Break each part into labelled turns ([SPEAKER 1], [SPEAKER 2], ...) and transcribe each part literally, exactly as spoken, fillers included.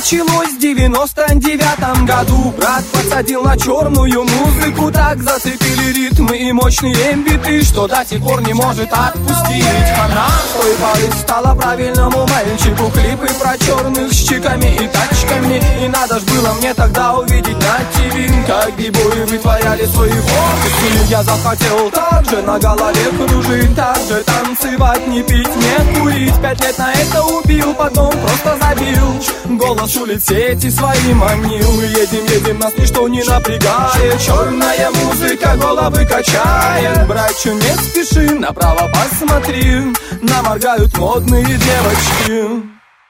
[SPEAKER 1] началось в девяносто девятом году. Брат подсадил на черную музыку, так зацепили ритмы и мощные биты, что до сих пор не может отпустить. Она с той поры стала правильному мальчику. Клипы про черных с чиками и тачками. И надо ж было мне тогда увидеть на ТВ, как бибои вытворяли свои фокусы. Я захотел так же на голове кружить, так же танцевать, не пить, не курить. Пять лет на это убил, потом просто забил. Голос улиц сети свои манил. Едем, едем, нас ничто не напрягает. Черная музыка головы качает. Братчу, не спеши, направо посмотри, нам моргают модные девочки.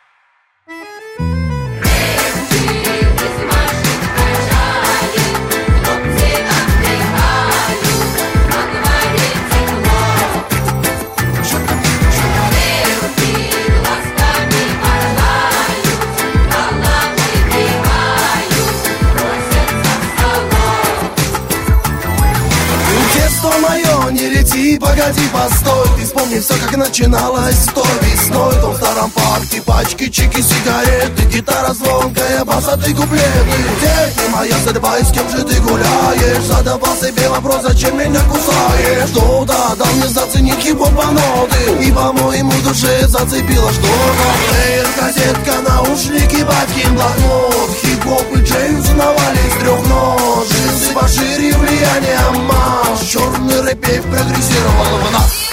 [SPEAKER 2] Не лети, погоди, постой. Ты вспомни все, как начиналось той весной. В том старом парке пачки, чики, сигареты, гитара звонкая, баса, ты куплеты. Где ты, моя судьба, и с кем же ты гуляешь? Задавал себе вопрос, зачем меня кусаешь? Кто-то дал мне заценить хип-хопа ноты, и, по-моему, душе зацепило что-то. Плеер, кассетка, наушники, батькин блокнот. Хип-хоп и джей узнавали с трех ног. Джинсы пошире, влияние амаш. Черный рэп прогрессировал в нас.